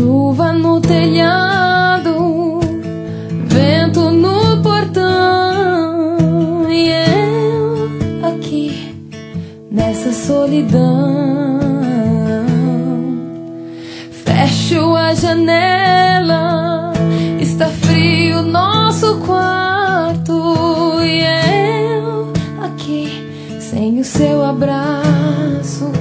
Chuva no telhado, vento no portão, e eu aqui nessa solidão. Fecho a janela, está frio nosso quarto, e eu aqui sem o seu abraço.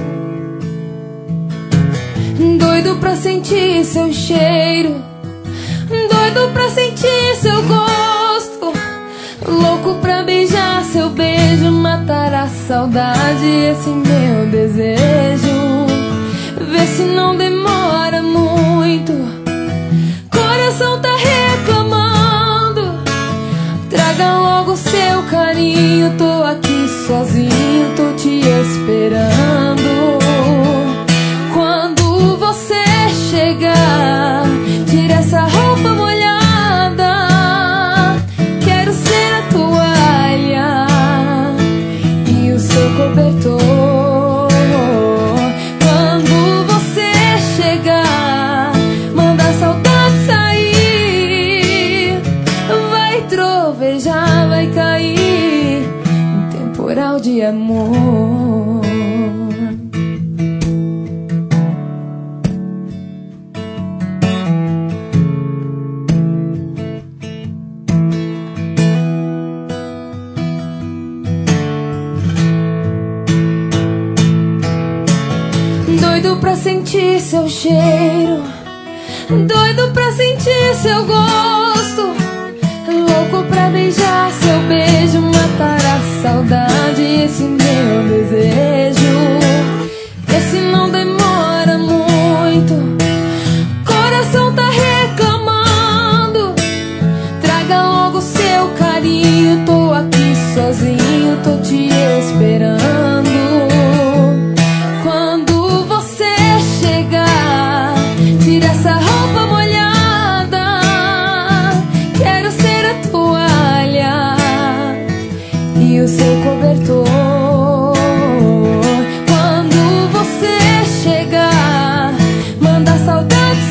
Doido pra sentir seu cheiro, doido pra sentir seu gosto, louco pra beijar seu beijo, matar a saudade, esse meu desejo. Vê se não demora muito, coração tá reclamando. Traga logo seu carinho, tô aqui sozinho, tô te esperando. Quando você chegar, tira essa roupa molhada, quero ser a toalha e o seu cobertor. Quando você chegar, manda a saudade sair, vai trovejar, vai cair um temporal de amor. Doido pra sentir seu cheiro, doido pra sentir seu gosto, louco pra beijar seu beijo, matar a saudade, esse meu desejo. Esse não demora muito, coração tá reclamando. Traga logo seu carinho, tô aqui sozinho, tô te esperando. Tira essa roupa molhada, quero ser a toalha e o seu cobertor. Quando você chegar, manda a saudade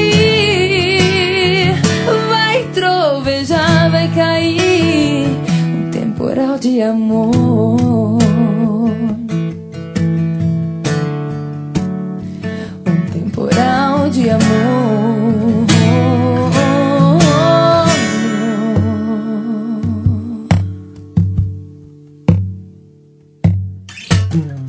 sair, vai trovejar, vai cair um temporal de amor. Temporal de amor.